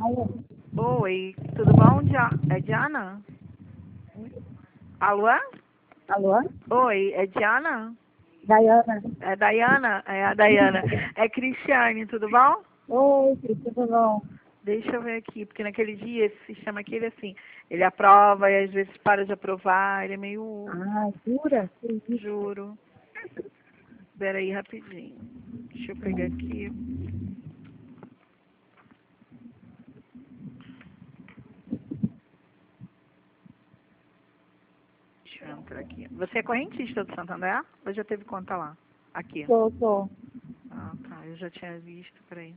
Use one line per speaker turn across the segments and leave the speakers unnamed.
Alô?
Oi, tudo bom? É Diana? Alô?
Alô?
Oi, é Diana?
Daiana?
É Daiana? É a Daiana. É Cristiane, tudo bom?
Oi, Cris, tudo bom?
Deixa eu ver aqui, porque naquele dia esse sistema aqui, ele é assim, ele aprova e às vezes para de aprovar, ele é meio,
Ah, jura? Que isso?
juro. Espera aí rapidinho. Deixa eu pegar aqui. Deixa eu entrar aqui. Você é correntista do Santander? Ou já teve conta lá? Aqui.
Tô.
Ah, tá. Eu já tinha visto, peraí.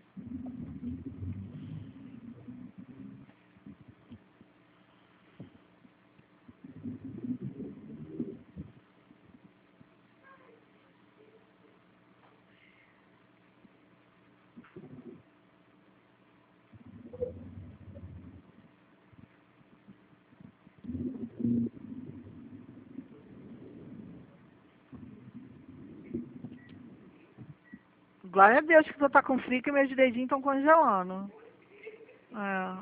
Glória a Deus que tu tá com frio e meus dedinhos estão congelando. É.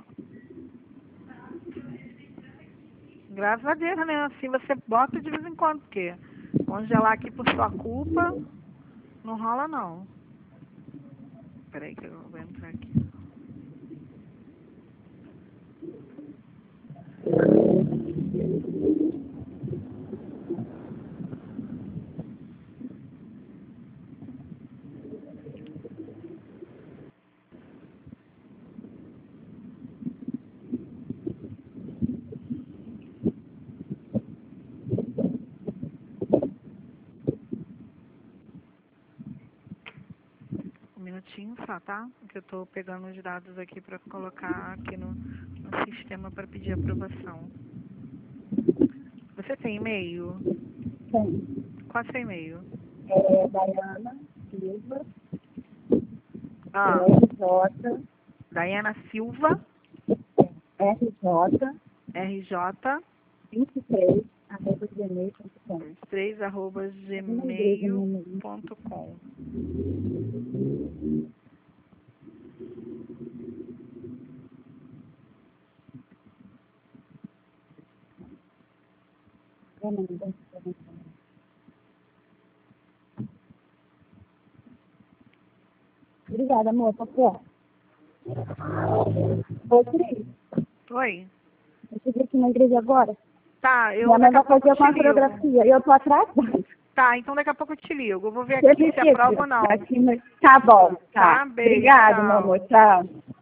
Graças a Deus, né? Assim você bota de vez em quando, porque congelar aqui por sua culpa não rola não. Peraí que eu vou entrar aqui. Um minutinho só, tá? Que eu tô pegando os dados aqui pra colocar aqui no sistema para pedir aprovação. Você tem e-mail?
Sim.
Qual é o seu e-mail?
É Daiana Silva,
Ah,
RJ,
Daiana Silva,
RJ,
RJ,
23, @gmail.com.
3@gmail.com.
Obrigada, amor. Tá bom. Ô, Cris,
Oi?
eu cheguei aqui na igreja agora.
Tá, eu
Minha mãe
daqui a
vai
pouco
fazer
te
uma
ligo.
fotografia e eu tô atrasada.
Tá, então daqui a pouco eu te ligo. Eu vou ver
Você
aqui se
me
aprova
liga
ou não.
aqui no... Tá bom, tá.
Tá? Beijo,
Obrigada, meu
tchau.
amor. Tchau.